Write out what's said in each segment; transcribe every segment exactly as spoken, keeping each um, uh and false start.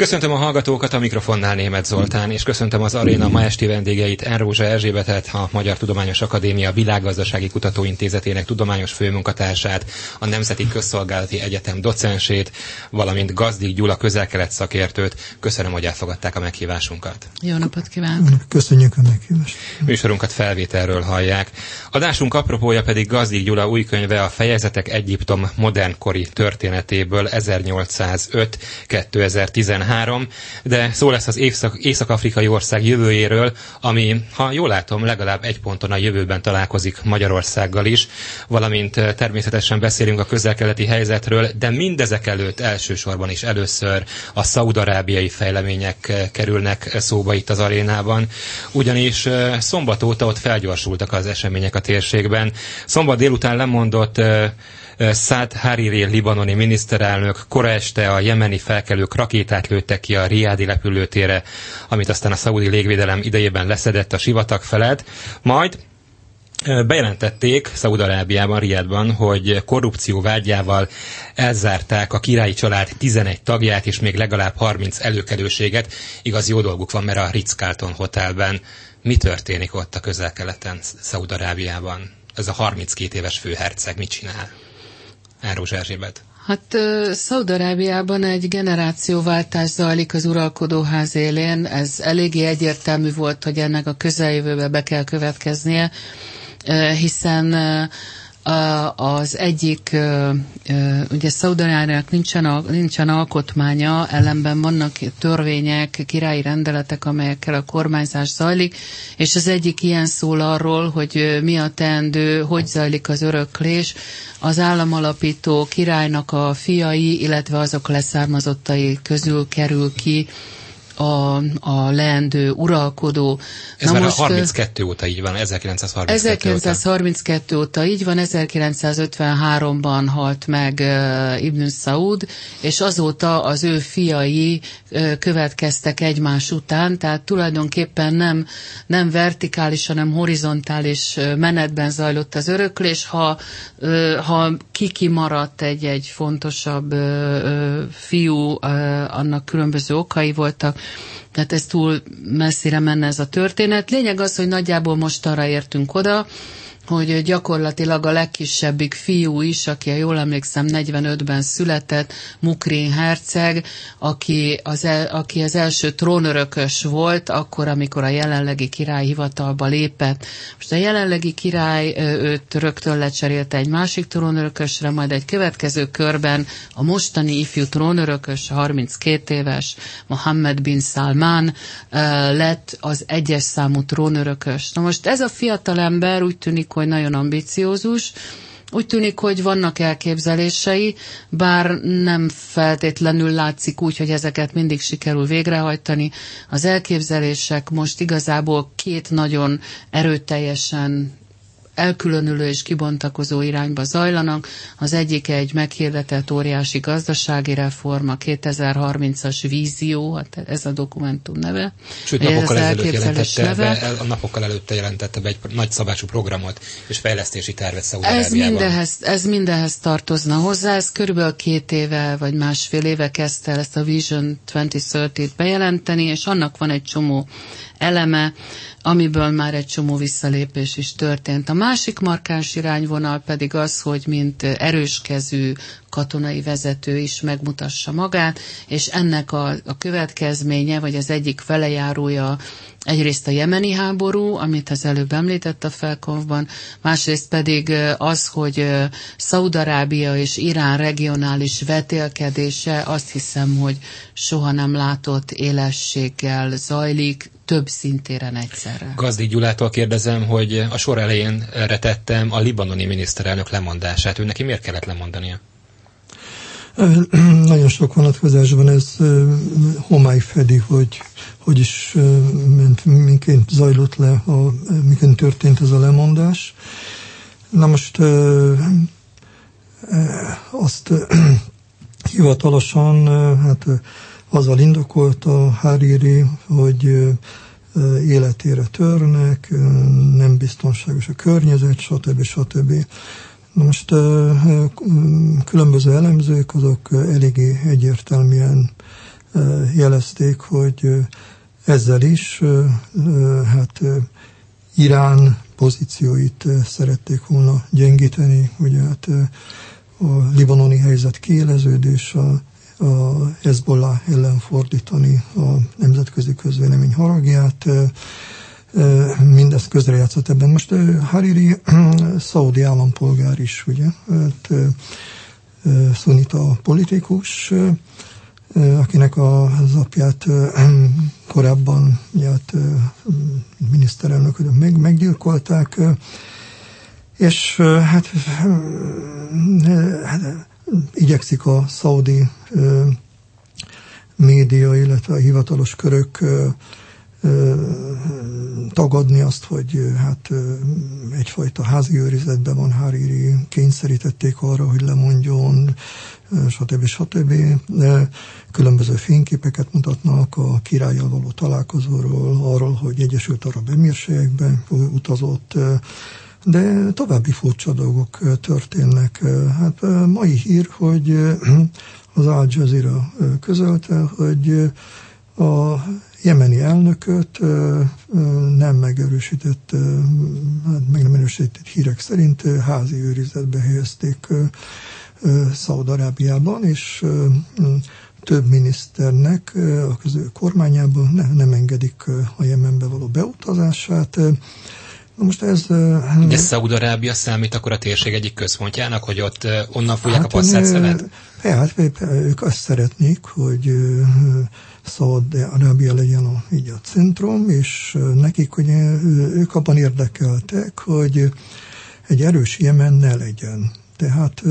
Köszöntöm a hallgatókat, a mikrofonnál Németh Zoltán, és köszöntöm az aréna ma esti vendégeit, Enrózsa Erzsébetet, a Magyar Tudományos Akadémia Világgazdasági Kutatóintézetének tudományos főmunkatársát, a Nemzeti Közszolgálati Egyetem docensét, valamint Gazdig Gyula közel-kelet szakértőt. Köszönöm, hogy elfogadták a meghívásunkat. Jó napot kívánok! Köszönjük a meghívást! Műsorunkat felvételről hallják. Adásunk apropója pedig Gazdig Gyula új könyve, a Fejezetek Egyiptom modernkori történetéből ezernyolcszázöt kétezer-tizenhárom, de szó lesz az Észak- észak-afrikai ország jövőjéről, ami, ha jól látom, legalább egy ponton a jövőben találkozik Magyarországgal is, valamint természetesen beszélünk a közel-keleti helyzetről, de mindezek előtt elsősorban is először a szaúd-arábiai fejlemények kerülnek szóba itt az arénában, ugyanis szombat óta ott felgyorsultak az események a térségben. Szombat délután lemondott Saad Hariri libanoni miniszterelnök, kora este a jemeni felkelők rakétát lőttek ki a riádi repülőtérre, amit aztán a szaúdi légvédelem idejében leszedett a sivatag felett. Majd bejelentették Szaúd-Arábiában, Riadban, hogy korrupció vágyával elzárták a királyi család tizenegy tagját, és még legalább harminc előkelőséget. Igaz, jó dolguk van, mert a Ritz-Carlton Hotelben. Mi történik ott a közel-keleten, Szaúd-Arábiában? Ez a harminckét éves főherceg mit csinál? Enrózsa Erzsébet. Hát uh, Szaúd-Arábiában egy generációváltás zajlik az uralkodóház élén. Ez eléggé egyértelmű volt, hogy ennek a közeljövőbe be kell következnie, uh, hiszen uh, az egyik, ugye Szaúd-Arábiának nincsen, nincsen alkotmánya, ellenben vannak törvények, királyi rendeletek, amelyekkel a kormányzás zajlik, és az egyik ilyen szól arról, hogy mi a teendő, hogy zajlik az öröklés. Az államalapító királynak a fiai, illetve azok leszármazottai közül kerül ki a, a leendő uralkodó. Ez Na már most, a harminckettő óta így van, ezerkilencszázharminckettő, ezerkilencszázharminckettő óta így van, ezerkilencszázötvenháromban halt meg uh, Ibn Saud, és azóta az ő fiai uh, következtek egymás után, tehát tulajdonképpen nem, nem vertikális, hanem horizontális menetben zajlott az öröklés, ha, uh, ha kiki maradt egy-egy fontosabb uh, fiú, uh, annak különböző okai voltak. Tehát ez túl messzire menne ez a történet. Lényeg az, hogy nagyjából most arra értünk oda, hogy gyakorlatilag a legkisebbik fiú is, aki, ha jól emlékszem, negyvenötben született, Mukrin herceg, aki az, el, aki az első trónörökös volt, akkor, amikor a jelenlegi király hivatalba lépett. Most a jelenlegi király őt rögtön lecserélte egy másik trónörökösre, majd egy következő körben a mostani ifjú trónörökös, a harminckét éves Mohammed bin Salman lett az egyes számú trónörökös. Na most ez a fiatalember úgy tűnik, hogy nagyon ambiciózus, úgy tűnik, hogy vannak elképzelései, bár nem feltétlenül látszik úgy, hogy ezeket mindig sikerül végrehajtani. Az elképzelések most igazából két nagyon erőteljesen elkülönülő és kibontakozó irányba zajlanak. Az egyik egy meghirdetett óriási gazdasági reform, a kétezer-harmincas vízió, hát ez a dokumentum neve. Sőt, napokkal ezelőtt jelentette be, a napokkal előtte jelentette be egy nagyszabású programot és fejlesztési tervet Szaúd-Arábiában. Ez mindenhez, ez mindenhez tartozna hozzá, ez körülbelül két éve vagy másfél éve kezdte el ezt a Vision kétezer-harmincat bejelenteni, és annak van egy csomó eleme, amiből már egy csomó visszalépés is történt. A másik markáns irányvonal pedig az, hogy mint erőskezű katonai vezető is megmutassa magát, és ennek a, a következménye, vagy az egyik velejárója egyrészt a jemeni háború, amit az előbb említett a felkonfban, másrészt pedig az, hogy Szaúd-Arábia és Irán regionális vetélkedése, azt hiszem, hogy soha nem látott élességgel zajlik, több szintéren egyszerre. Gazdig Gyulától kérdezem, hogy a sor elején retettem a libanoni miniszterelnök lemondását. Ő neki miért kellett lemondania? Nagyon sok vonatkozásban ez homály fedi, hogy hogy is ment, miként zajlott le, a, miként történt ez a lemondás. Na most azt hivatalosan hát azzal indokolta Hariri, hogy életére törnek, nem biztonságos a környezet, stb. stb. Na most különböző elemzők azok eléggé egyértelműen jelezték, hogy ezzel is hát Irán pozícióit szerették volna gyengíteni, ugye hát a libanoni helyzet kiéleződés, a, a Hezbollah ellen fordítani a nemzetközi közvélemény haragját, mindezt közrejátszott ebben. Most Hariri szaudi állampolgár is, ugye, hát, szunita politikus, akinek az apját korábban hát, miniszterelnököt meg, meggyilkolták, és hát, hát igyekszik a szaudi média, illetve a hivatalos körök tagadni azt, hogy hát egyfajta házi őrizetben van Hariri, kényszerítették arra, hogy lemondjon, stb. stb. Különböző fényképeket mutatnak a királlyal való találkozóról, arról, hogy Egyesült Arab Emírségekben utazott, de további furcsa dolgok történnek. Hát mai hír, hogy az Al Jazeera közölte, hogy a jemeni elnököt nem megerősített, meg nem erősített hírek szerint házi őrizetbe helyezték Szaúd-Arábiában, és több miniszternek a közül kormányában ne, nem engedik a Jemenbe való beutazását. Na most ez... De Szaúd-Arábia számít akkor a térség egyik központjának, hogy ott onnan fújják hát, a passzát szelet? Hát ők azt szeretnék, hogy Szaúd-Arábia legyen a, így a centrum, és nekik hogy ők abban érdekeltek, hogy egy erős Jemen ne legyen. Tehát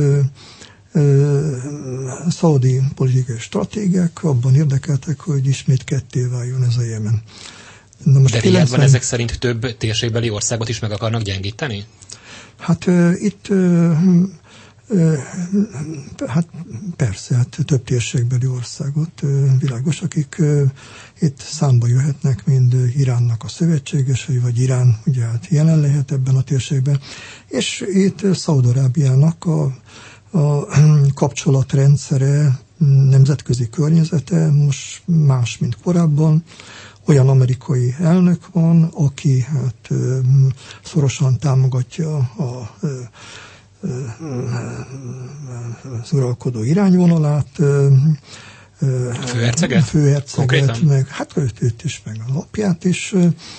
szaudi politikai stratégek abban érdekeltek, hogy ismét ketté váljon ez a Jemen. Na most de kilencven... Riadban ezek szerint több térségbeli országot is meg akarnak gyengíteni? Hát uh, itt uh, uh, hát persze, hát több térségbeli országot uh, világos, akik uh, itt számba jöhetnek, mind Iránnak a szövetségesei, vagy Irán ugye hát jelen lehet ebben a térségben, és itt Szaúd-Arábiának a, a kapcsolatrendszere, nemzetközi környezete most más, mint korábban. Olyan amerikai elnök van, aki hát szorosan támogatja a, az uralkodó irányvonalát. A főherceget? Főherceget, meg hát őt, őt is, meg az apját is.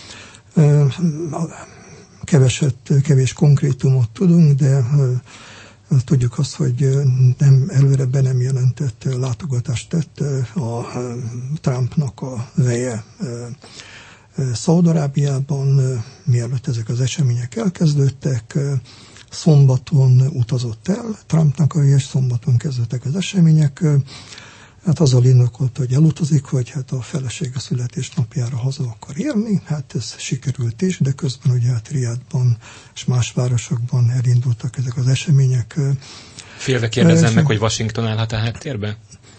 Keveset, kevés konkrétumot tudunk, de tudjuk azt, hogy nem, előre be nem jelentett látogatást tett a Trumpnak a veje Szaúd-Arábiában, mielőtt ezek az események elkezdődtek. Szombaton utazott el Trumpnak a veje, és szombaton kezdődtek az események. Hát azzal indokolt, hogy elutazik, hogy hát a felesége születésnapjára haza akar érni. Hát ez sikerült is, de közben ugye hát Riadban és más városokban elindultak ezek az események. Félve kérdezem ez, meg, hogy Washington állhat a háttérbe?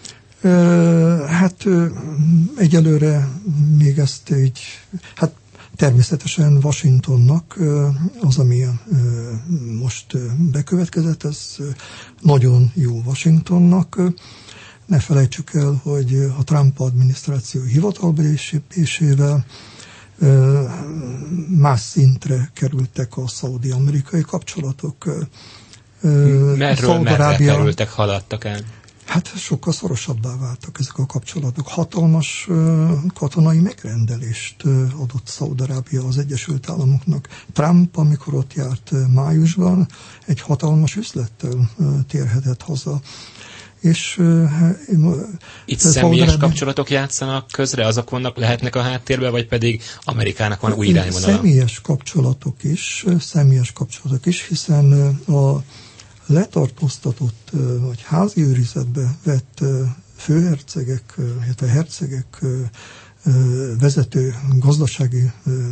Hát egyelőre még ezt így, hát természetesen Washingtonnak az, ami most bekövetkezett, ez nagyon jó Washingtonnak. Ne felejtsük el, hogy a Trump adminisztráció hivatalba lépésével más szintre kerültek a szaudi-amerikai kapcsolatok. Merről merre kerültek, haladtak el? Hát sokkal szorosabbá váltak ezek a kapcsolatok. Hatalmas katonai megrendelést adott Szaúd-Arábia az Egyesült Államoknak. Trump, amikor ott járt májusban, egy hatalmas üzlettel térhetett haza. És, uh, itt személyes Szaúd-Arábia... kapcsolatok játszanak közre, azok vannak, lehetnek a háttérben, vagy pedig Amerikának van új irányvonala? Személyes kapcsolatok is, személyes kapcsolatok is, hiszen a letartóztatott, vagy házi őrizetbe vett főhercegek, illetve hercegek vezető gazdasági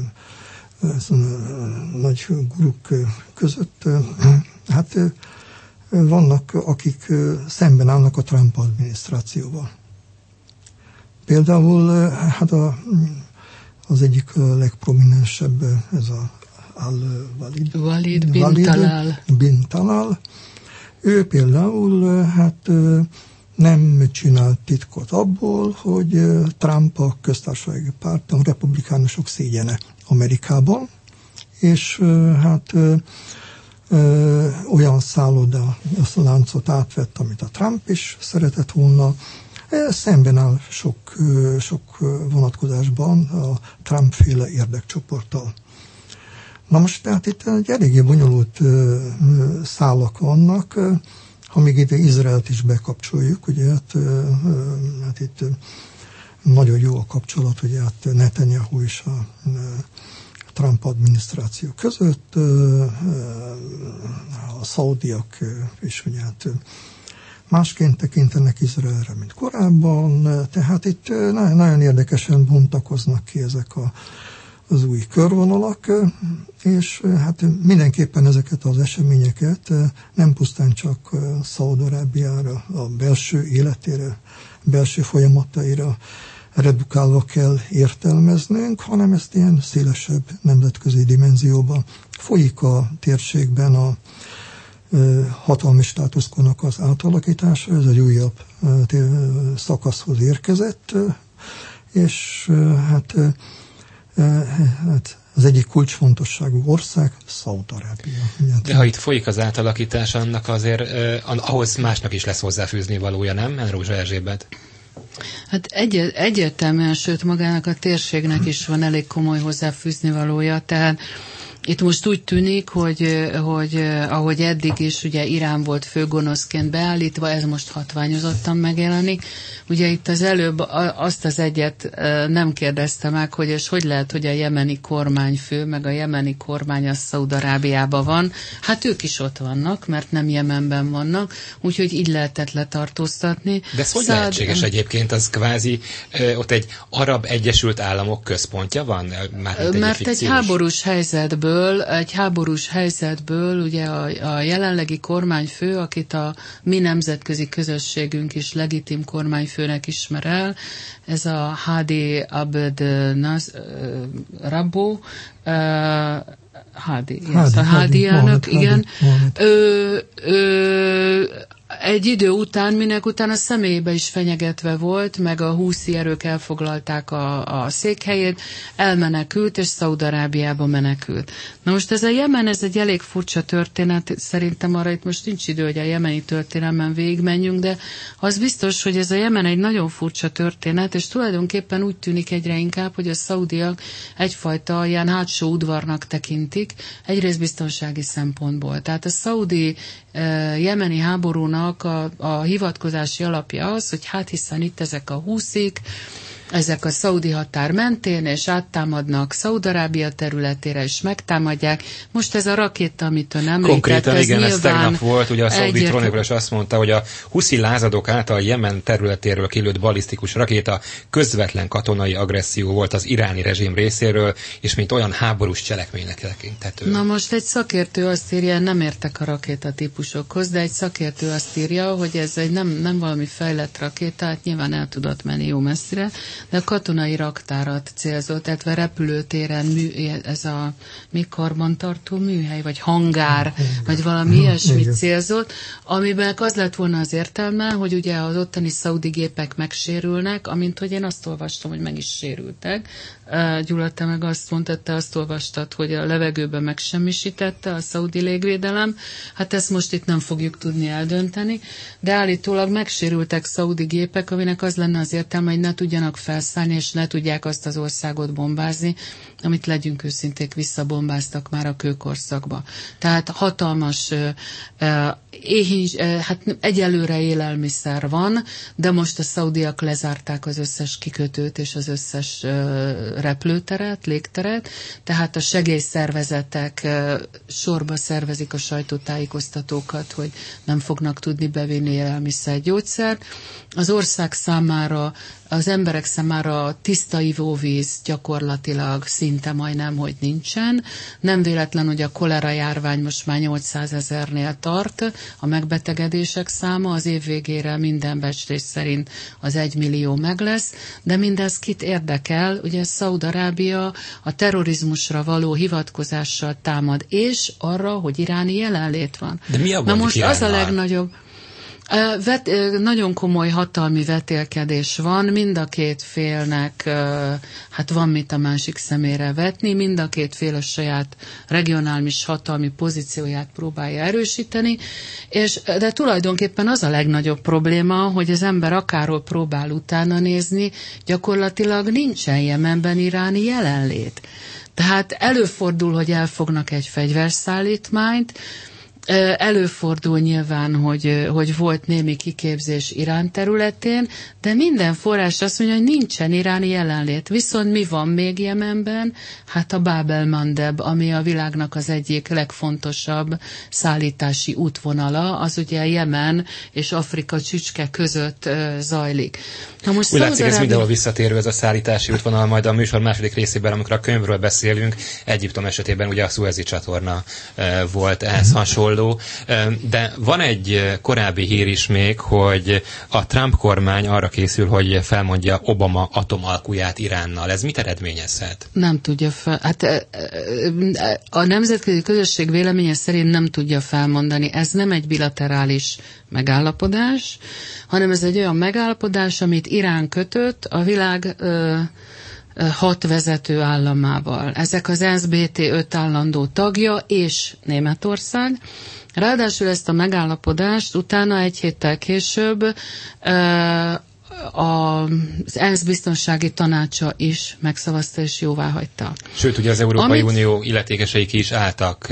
nagy guruk között, hát vannak, akik szemben állnak a Trump adminisztrációval. Például hát a, az egyik legprominensebb, ez a Al-Walid Walid bin Talal. bin Talal. Ő például hát nem csinált titkot abból, hogy Trump a köztársasági párt, a republikánusok szégyene Amerikában, és hát ö, ö, olyan szálloda, azt a láncot átvett, amit a Trump is szeretett volna. Szemben áll sok, sok vonatkozásban a Trump-féle érdekcsoporttal. Na most tehát itt egy eléggé bonyolult szálak vannak, ha még ide Izraelt is bekapcsoljuk, ugye hát, hát itt nagyon jó a kapcsolat, ugye hát Netanyahu és a Trump adminisztráció között, a szaudiak is ugye hát másként tekintenek Izraelre, mint korábban, tehát itt nagyon, nagyon érdekesen bontakoznak ki ezek a, az új körvonalak, és hát mindenképpen ezeket az eseményeket nem pusztán csak Szaúd-Arábiára, a belső életére, belső folyamataira redukálva kell értelmeznünk, hanem ezt ilyen szélesebb nemzetközi dimenzióban folyik a térségben a hatalmi státuszkonak az átalakítása, ez egy újabb szakaszhoz érkezett, és hát, hát az egyik kulcsfontosságú ország Szaúd-Arábia. De ha itt folyik az átalakítás, annak azért eh, ahhoz másnak is lesz hozzáfűzni valója, nem? Rózsa Erzsébet? Hát egy, egyértelműen, sőt magának a térségnek is van elég komoly hozzáfűzni valója, tehát itt most úgy tűnik, hogy, hogy ahogy eddig is ugye Irán volt főgonoszként beállítva, ez most hatványozottan megjelenik. Ugye itt az előbb azt az egyet nem kérdezte meg, hogy és hogy lehet, hogy a jemeni kormányfő, meg a jemeni kormány az Szaúd-Arábiában van. Hát ők is ott vannak, mert nem Jemenben vannak, úgyhogy így lehetett letartóztatni. De ez hogy Szád... lehetséges egyébként? Az kvázi ott egy arab Egyesült Államok központja van? Már egy mert egy háborús helyzetből egy háborús helyzetből ugye a, a jelenlegi kormányfő, akit a mi nemzetközi közösségünk is legitim kormányfőnek ismer el, ez a Hadi Abed Naz, uh, Rabbo, uh, Hadi, Hadi, a Hadi elnök, igen. Ö, ö, egy idő után, minek után a személyébe is fenyegetve volt, meg a húszi erők elfoglalták a, a székhelyét, elmenekült, és Szaúd-Arábiába menekült. Na most ez a Jemen, ez egy elég furcsa történet, szerintem arra itt most nincs idő, hogy a jemeni történelmen végigmenjünk, de az biztos, hogy ez a Jemen egy nagyon furcsa történet, és tulajdonképpen úgy tűnik egyre inkább, hogy a szaudiak egyfajta ilyen hátsó udvarnak tekintik, egyrészt biztonsági szempontból. Tehát a szaudi uh, jemeni háborúnak A, a hivatkozási alapja az, hogy hát hiszen itt ezek a húszik, ezek a szaudi határ mentén, és áttámadnak Szaúd-Arábia területére, és megtámadják. Most ez a rakéta, amit ön említett, konkrétan ez igen, ez tegnap volt, ugye a szaudi egyért... trónokról is azt mondta, hogy a huszi lázadók által Jemen területéről kilőtt balisztikus rakéta közvetlen katonai agresszió volt az iráni rezsim részéről, és mint olyan háborús cselekménynek tekintető. Na most egy szakértő azt írja, nem értek a rakéta típusokhoz, de egy szakértő azt írja, hogy ez egy nem, nem valami fejlett rakéta, hát nyilván el tudott menni jó messzire, de a katonai raktárat célzott, illetve repülőtéren mű, ez a mi karbantartó műhely, vagy hangár, vagy valami ilyesmit célzott, amiben az lett volna az értelme, hogy ugye az ottani szaudi gépek megsérülnek, amint hogy én azt olvastam, hogy meg is sérültek. Gyula, te meg azt mondtad, te azt olvastad, hogy a levegőben megsemmisítette a szaudi légvédelem. Hát ezt most itt nem fogjuk tudni eldönteni, de állítólag megsérültek szaudi gépek, aminek az lenne az értelme, hogy ne tudjanak felszállni, és ne tudják azt az országot bombázni, amit legyünk őszinték, visszabombáztak már a kőkorszakba. Tehát hatalmas uh, uh, éhíns, uh, hát egyelőre élelmiszer van, de most a szaudiak lezárták az összes kikötőt és az összes uh, repülőteret, légteret, tehát a segélyszervezetek uh, sorba szervezik a sajtótájékoztatókat, hogy nem fognak tudni bevinni élelmiszer, gyógyszert. Az ország számára, az emberek számára tiszta ivóvíz gyakorlatilag szinte majdnem, hogy nincsen. Nem véletlen, hogy a kolera járvány most már nyolcszázezernél tart, a megbetegedések száma az év végére minden becslés szerint az egymillió meg lesz, de mindez kit érdekel, ugye Szaúd-Arábia a terrorizmusra való hivatkozással támad, és arra, hogy iráni jelenlét van. De mi a Na most Iránnal? az a legnagyobb. Vet, nagyon komoly hatalmi vetélkedés van, mind a két félnek hát van mit a másik szemére vetni, mind a két fél a saját regionális hatalmi pozícióját próbálja erősíteni, és, de tulajdonképpen az a legnagyobb probléma, hogy az ember akárhol próbál utána nézni, gyakorlatilag nincsen Jemenben iráni jelenlét. Tehát előfordul, hogy elfognak egy fegyverszállítmányt, előfordul nyilván, hogy, hogy volt némi kiképzés Irán területén, de minden forrás azt mondja, hogy nincsen iráni jelenlét. Viszont mi van még Jemenben? Hát a Bab el-Mandeb, ami a világnak az egyik legfontosabb szállítási útvonala, az ugye Jemen és Afrika csücske között uh, zajlik. Na most úgy látszik, ez mindenhol visszatérő ez a szállítási útvonal, majd a műsor második részében, amikor a könyvről beszélünk, Egyiptom esetében ugye a Szuezi csatorna uh, volt ehhez hasonló. Uh, de van egy korábbi hír is még, hogy a Trump kormány arra készül, hogy felmondja Obama atomalkuját Iránnal. Ez mit eredményezhet? Nem tudja fel. Hát a nemzetközi közösség véleménye szerint nem tudja felmondani. Ez nem egy bilaterális megállapodás, hanem ez egy olyan megállapodás, amit Irán kötött a világ ö, ö, hat vezető államával. Ezek az en es bé té öt állandó tagja és Németország. Ráadásul ezt a megállapodást utána egy héttel később ö, az en es biztonsági tanácsa is megszavazta és jóváhagyta. Sőt, ugye az Európai Amit Unió illetékesei ki is álltak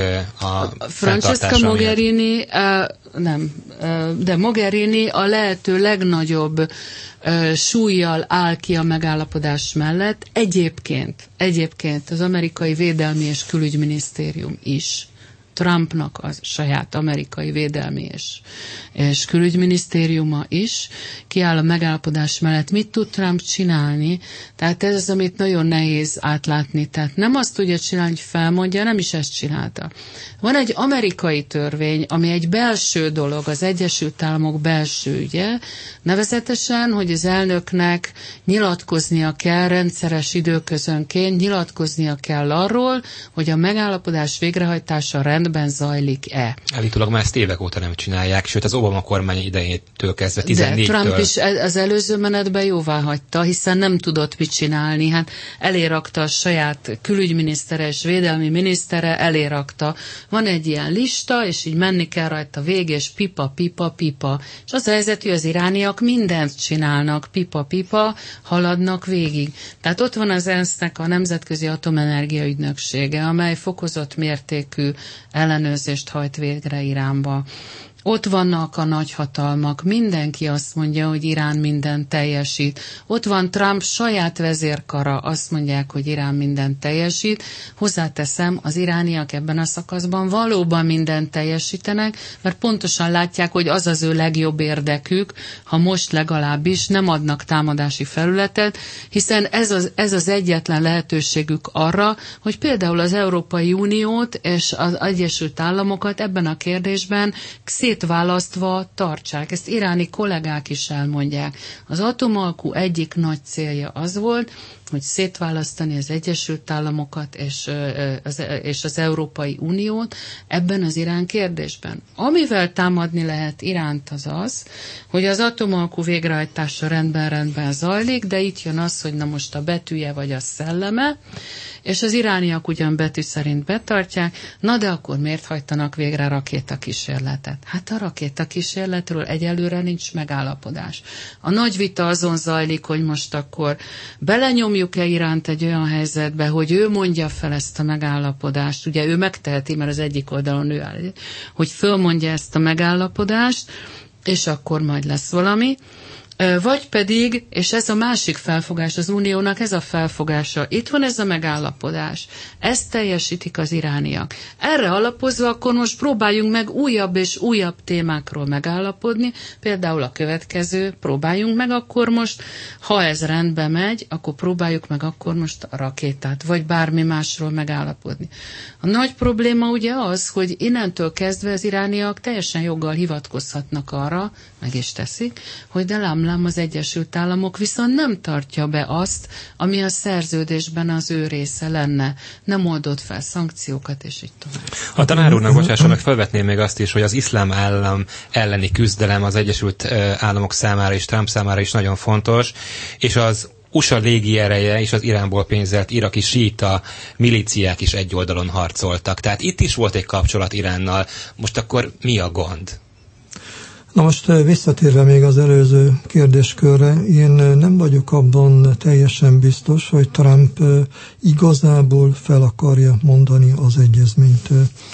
a Francesca Mogherini, uh, nem, uh, de Mogherini a lehető legnagyobb uh, súllyal áll ki a megállapodás mellett. Egyébként, egyébként az amerikai védelmi és külügyminisztérium is. Trumpnak a saját amerikai védelmi és, és külügyminisztériuma is kiáll a megállapodás mellett. Mit tud Trump csinálni? Tehát ez az, amit nagyon nehéz átlátni. Tehát nem azt tudja csinálni, hogy felmondja, nem is ezt csinálta. Van egy amerikai törvény, ami egy belső dolog, az Egyesült Államok belső ügye, nevezetesen, hogy az elnöknek nyilatkoznia kell rendszeres időközönként, nyilatkoznia kell arról, hogy a megállapodás végrehajtása rendben zajlik-e. Állítólag már ezt évek óta nem csinálják, sőt az Obama kormány idejétől kezdve tizennégytől. De Trump is az előző menetben jóvá hagyta, hiszen nem tudott mit csinálni. Hát elérakta a saját külügyminisztere és védelmi minisztere, elérakta. Van egy ilyen lista, és így menni kell rajta végig, és pipa, pipa, pipa. És az a helyzet, hogy az irániak mindent csinálnak, pipa, pipa, haladnak végig. Tehát ott van az en es nek a Nemzetközi Atomenergia Ügynöksége, amely fokozott mértékű ellenőrzést hajt végre Iránba. Ott vannak a nagyhatalmak, mindenki azt mondja, hogy Irán mindent teljesít. Ott van Trump saját vezérkara, azt mondják, hogy Irán mindent teljesít. Hozzáteszem, az irániak ebben a szakaszban valóban mindent teljesítenek, mert pontosan látják, hogy az az ő legjobb érdekük, ha most legalábbis nem adnak támadási felületet, hiszen ez az, ez az egyetlen lehetőségük arra, hogy például az Európai Uniót és az Egyesült Államokat ebben a kérdésben szétválasztva tartsák. Ezt iráni kollégák is elmondják. Az atomalkú egyik nagy célja az volt, hogy szétválasztani az Egyesült Államokat és az, és az Európai Uniót ebben az Irán kérdésben. Amivel támadni lehet Iránt az az, hogy az atomalkú végrehajtása rendben-rendben zajlik, de itt jön az, hogy na most a betűje vagy a szelleme, és az irániak ugyan betű szerint betartják, na de akkor miért hajtanak végre rakétakísérletet? Hát a rakétakísérletről egyelőre nincs megállapodás. A nagy vita azon zajlik, hogy most akkor belenyomjuk-e Iránt egy olyan helyzetbe, hogy ő mondja fel ezt a megállapodást, ugye ő megteheti, mert az egyik oldalon ő áll, hogy fölmondja ezt a megállapodást, és akkor majd lesz valami. Vagy pedig, és ez a másik felfogás az Uniónak, ez a felfogása, itt van ez a megállapodás, ezt teljesítik az irániak. Erre alapozva akkor most próbáljunk meg újabb és újabb témákról megállapodni, például a következő, próbáljunk meg akkor most, ha ez rendbe megy, akkor próbáljuk meg akkor most a rakétát, vagy bármi másról megállapodni. A nagy probléma ugye az, hogy innentől kezdve az irániak teljesen joggal hivatkozhatnak arra, meg is teszik, hogy de lám számlám az Egyesült Államok viszont nem tartja be azt, ami a szerződésben az ő része lenne. Nem oldott fel szankciókat, és így tovább. A tanár úrnak, bocsássa meg, felvetném még azt is, hogy az iszlám állam elleni küzdelem az Egyesült Államok számára és Trump számára is nagyon fontos, és az u es á légiereje és az Iránból pénzelt iraki síita milíciák is egy oldalon harcoltak. Tehát itt is volt egy kapcsolat Iránnal. Most akkor mi a gond? Na most visszatérve még az előző kérdéskörre, én nem vagyok abban teljesen biztos, hogy Trump igazából fel akarja mondani az egyezményt.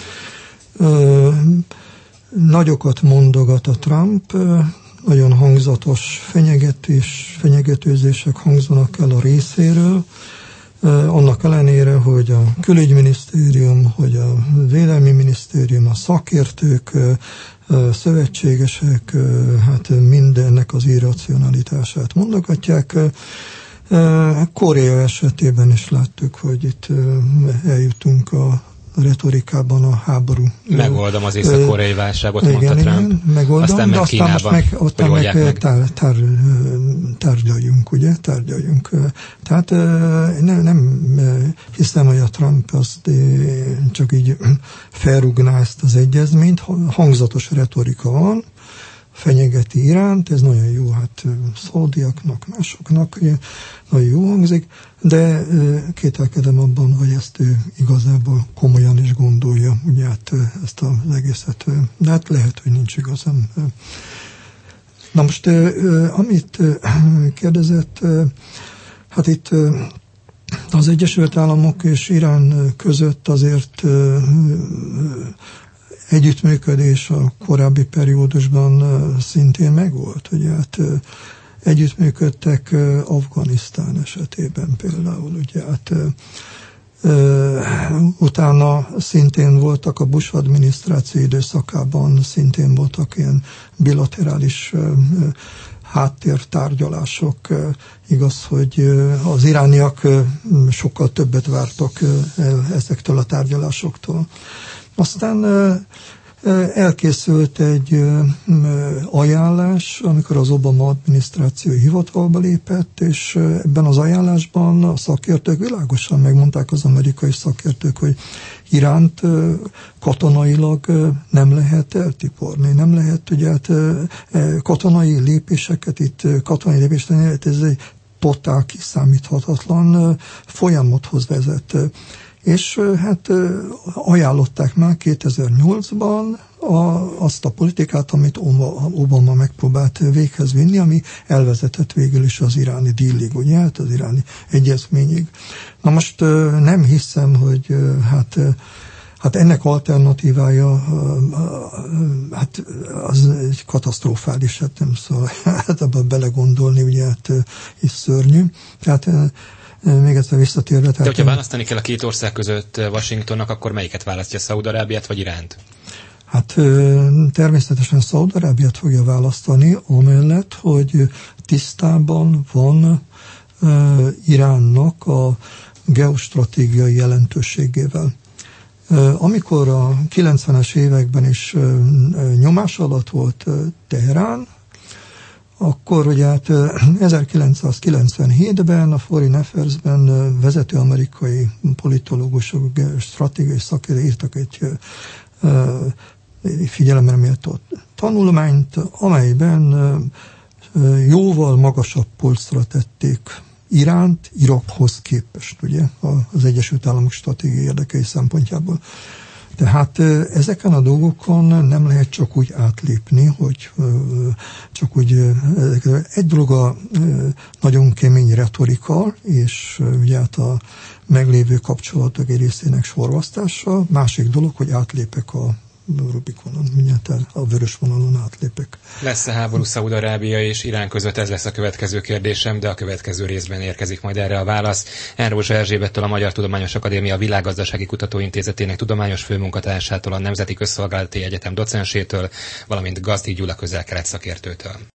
Nagyokat mondogat a Trump, nagyon hangzatos fenyegetés, fenyegetőzések hangzanak el a részéről, annak ellenére, hogy a külügyminisztérium, hogy a védelmi minisztérium, a szakértők, szövetségesek, hát mindennek az irracionalitását mondogatják. Korea esetében is láttuk, hogy itt eljutunk a retorikában a háború. Megoldom az észak-koreai válságot, igen, mondta Trump. Igen, megoldom, aztán de aztán most meg, aztán meg, meg. Tár, tár, tárgyaljunk, ugye? Tárgyaljunk. Tehát nem, nem hiszem, hogy a Trump azt csak így felrúgná ezt az egyezményt. Hangzatos retorika van, fenyegeti Iránt, ez nagyon jó, hát szaudiaknak, másoknak nagyon jó hangzik, de kételkedem abban, hogy ezt ő igazából komolyan is gondolja, ugye hát ezt az egészet, de hát lehet, hogy nincs igazán. Na most, amit kérdezett, hát itt az Egyesült Államok és Irán között azért együttműködés a korábbi periódusban szintén megvolt. Ugye hát együttműködtek Afganisztán esetében például. Ugye hát utána szintén voltak a Bush adminisztráció időszakában, szintén voltak ilyen bilaterális háttértárgyalások. Igaz, hogy az irániak sokkal többet vártak ezektől a tárgyalásoktól. Aztán elkészült egy ajánlás, amikor az Obama adminisztráció hivatalba lépett, és ebben az ajánlásban a szakértők világosan megmondták, az amerikai szakértők, hogy Iránt katonailag nem lehet eltiporni, nem lehet, ugye hát katonai lépéseket, itt katonai lépéseket, ez egy totál kiszámíthatatlan folyamathoz vezet. És hát ajánlották már kétezer-nyolcban a, azt a politikát, amit Obama megpróbált véghez vinni, ami elvezetett végül is az iráni dílig, ugye, hát az iráni egyezményig. Na most nem hiszem, hogy hát, hát ennek alternatívája, hát az egy katasztrofális, hát nem szól hát abban belegondolni, ugye, hát is szörnyű. Tehát még egyszer visszatérve. De hogyha választani kell a két ország között Washingtonnak, akkor melyiket választja, Szaúd-Arábiát vagy Iránt? Hát természetesen Szaúd-Arábiát fogja választani, amellett, hogy tisztában van Iránnak a geostratégiai jelentőségével. Amikor a kilencvenes években is nyomás alatt volt Teherán, akkor ugye hát ezerkilencszázkilencvenhétben a Foreign Affairs-ben vezető amerikai politológusok, stratégiai szakértők írtak egy figyelemre méltó tanulmányt, amelyben jóval magasabb polcra tették Iránt Irakhoz képest, ugye, az Egyesült Államok stratégiai érdekei szempontjából. Tehát ezeken a dolgokon nem lehet csak úgy átlépni, hogy csak úgy egy dolog a nagyon kemény retorika, és ugye hát a meglévő kapcsolatok egy részének sorvasztása, másik dolog, hogy átlépek a Rubikonon, mindjárt a vörös vonalon átlépek. Lesz-e háború Szaúd-Arábia és Irán között? Ez lesz a következő kérdésem, de a következő részben érkezik majd erre a válasz. Enrózsa Erzsébettől, a Magyar Tudományos Akadémia Világgazdasági Kutatóintézetének tudományos főmunkatársától, a Nemzeti Közszolgálati Egyetem docensétől, valamint Gazdi Gyula közel-kelet szakértőtől.